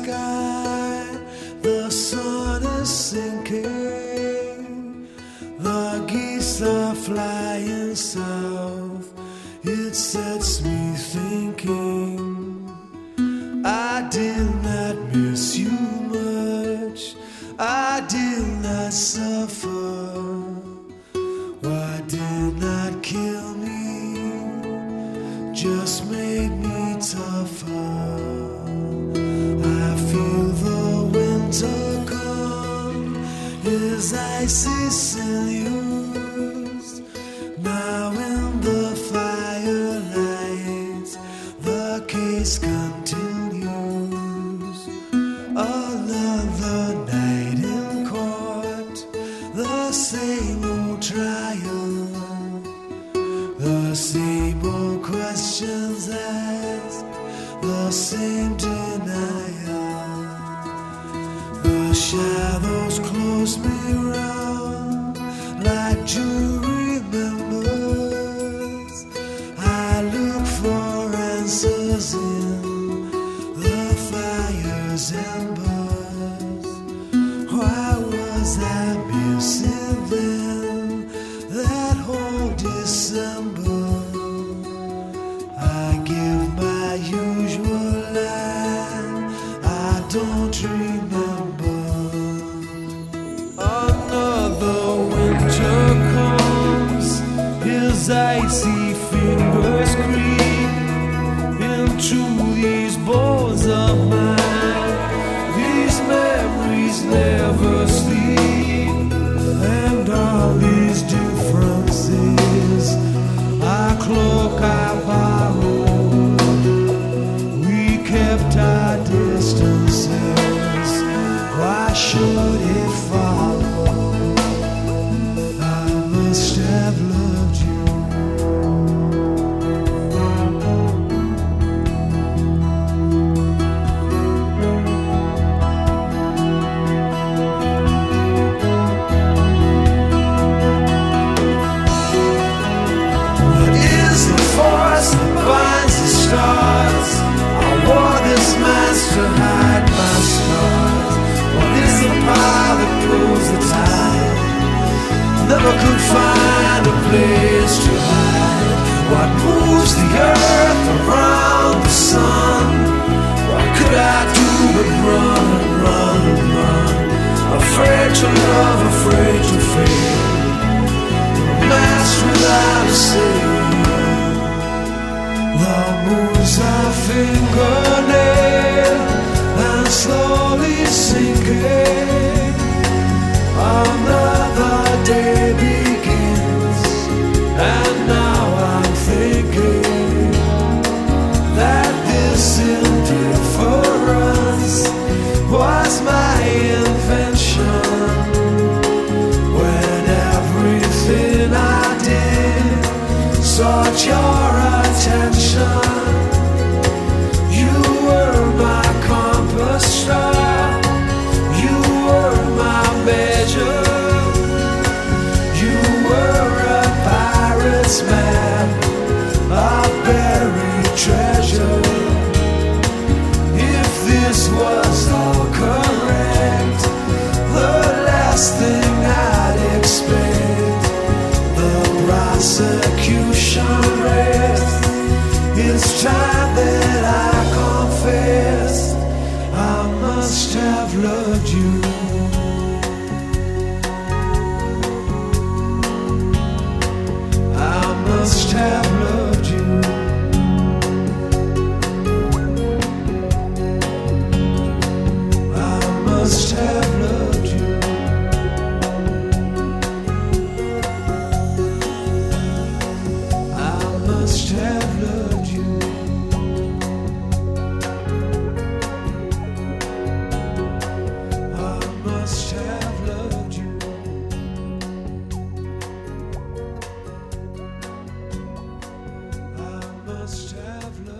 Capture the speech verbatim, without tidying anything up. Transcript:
sky, the sun is sinking, the geese are flying south. It sets me thinking, I did not miss you much, I did not suffer. Why did not kill me, just made me tougher. I feel the winter come, his icy sinews. Now in the firelight, the case continues. Another night in court, the same old trial, the same old questions asked, the same denial. The shadows close me round like jury members. I look for answers in the fire's embers. Why was I missing them that whole December? I give my usual line, I don't remember. Another winter comes, his icy fingers creep into these bones of mine. These memories never sleep, and all these differences I cloak, I borrow. We kept our distances, why should it follow? I must have loved you. What is the force that binds the stars? I wore this mask to hide my scars. What is the power that pulls the tide? Never could find a place to hide. What moves the earth around the sun? What could I do but run and run and run? Afraid to love, afraid to fail. A mask without a sail. The moon's a fingernail and slowly sinking. Another day begins, and now I'm thinking that this indifference was my invention. When everything I did sought your attention, you were my compass star, you were my measure, you were a pirate's map, a buried treasure. If this was all correct, the last thing I'd expect, the prosecution rests. It's time that I confess, I must have loved you. I must have loved you. I must have loved you. I must have loved you. I must have loved you. I must have loved you.